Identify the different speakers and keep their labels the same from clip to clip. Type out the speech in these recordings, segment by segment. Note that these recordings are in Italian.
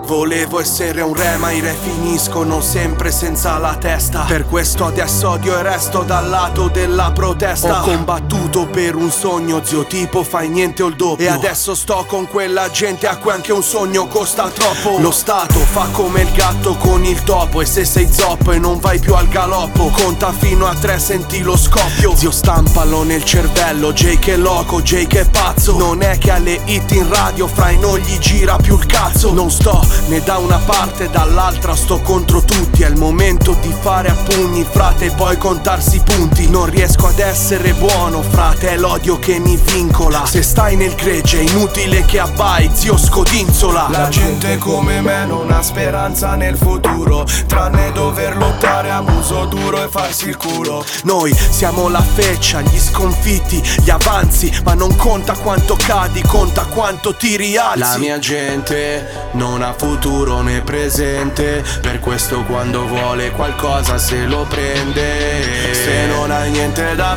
Speaker 1: Volevo essere un re ma i re finiscono sempre senza la testa. Per questo adesso odio e resto dal lato della protesta. Ho combattuto per un sogno, zio, tipo fai niente o il doppio. E adesso sto con quella gente a cui anche un sogno costa troppo. Lo Stato fa come il gatto con il topo. E se sei zoppo e non vai più al galoppo, conta fino a 3, senti lo scoppio. Zio, stampalo nel cervello, Jake è loco, Jake è pazzo. Non è che alle hit in radio fra i non gli gira più il cazzo. Non sto né da una parte né dall'altra, sto contro tutti. È il momento di fare a pugni, frate, e poi contarsi i punti. Non riesco ad essere buono, frate, è l'odio che mi vincola. Se stai nel gregge è inutile che abbai, zio, scodinzola.
Speaker 2: La gente come me non ha speranza nel futuro, tranne dover lottare a muso duro e farsi il culo.
Speaker 1: Noi siamo la feccia, gli sconfitti, gli avanzi, ma non conta quanto cadi, conta quanto ti rialzi.
Speaker 2: La mia gente non ha futuro né presente, per questo quando vuole qualcosa se lo prende. Se non hai niente da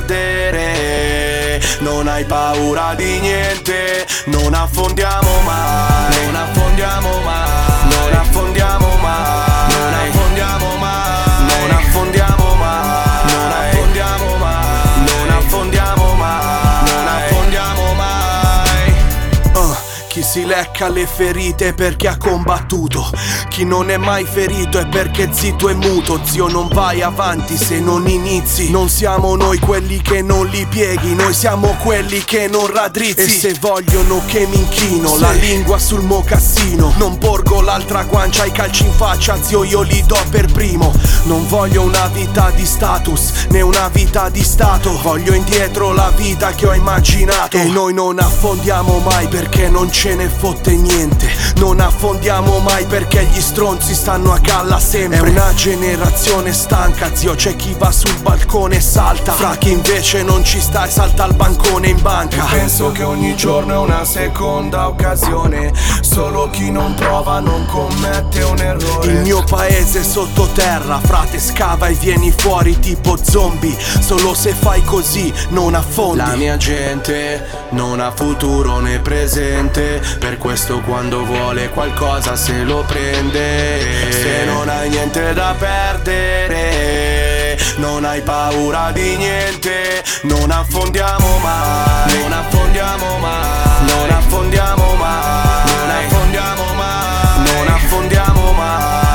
Speaker 2: perdere, non hai paura di niente. Non affondiamo mai, non affondiamo mai, non affondiamo mai, non affondiamo mai, non affondiamo mai, non affondiamo mai, non affondiamo mai, non affondiamo mai.
Speaker 1: Chi si lecca le ferite perché ha combattuto, chi non è mai ferito è perché zitto e muto. Zio, non vai avanti se non inizi. Non siamo noi quelli che non li pieghi, noi siamo quelli che non raddrizzi. E se vogliono che mi inchino, la lingua sul mocassino, non porgo l'altra guancia ai calci in faccia, zio, io li do per primo. Non voglio una vita di status, né una vita di stato, voglio indietro la vita che ho immaginato. E noi non affondiamo mai perché non ce ne fotte niente. Non affondiamo mai perché gli stronzi stanno a galla sempre. È una generazione stanca, zio, c'è chi va sul balcone e salta, fra chi invece non ci sta e salta al bancone in banca.
Speaker 2: E penso che ogni giorno è una seconda occasione, solo chi non prova non commette un errore.
Speaker 1: Il mio paese è sottoterra, frate, scava e vieni fuori tipo zombie. Solo se fai così non affondi.
Speaker 2: La mia gente non ha futuro né presente, per questo quando vuole qualcosa se lo prende. Se non hai niente da perdere, non hai paura di niente. Non affondiamo mai, non affondiamo mai, non affondiamo mai, non affondiamo mai, non affondiamo mai.